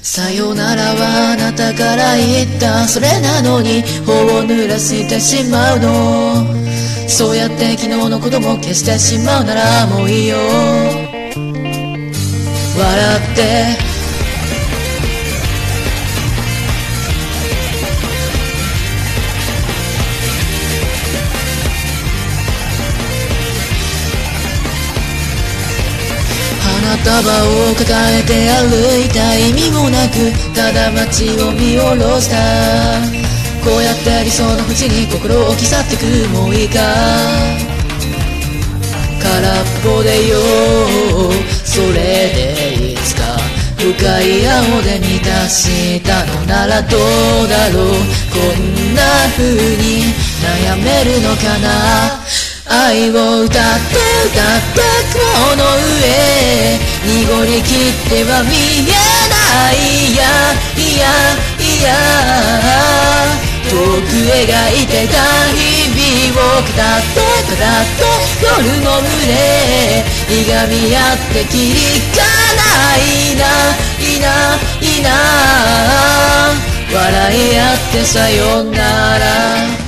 さよならはあなたから言った。それなのに頬を濡らしてしまうの。そうやって昨日のことも消してしまうならもういいよ。笑って花束を抱えて歩いた。意味もなくただ街を見下ろした。こうやって理想の淵に心を置き去ってく。もういいか、空っぽでよ。それでいつか深い青で満たしたのならどうだろう。こんな風に悩めるのかな。愛を歌って歌って雲の上濁りきっては見えない。いやいやいや遠く描いてた日々を語って語って夜の群れいがみ合ってきりかないないないな笑い合ってさよなら。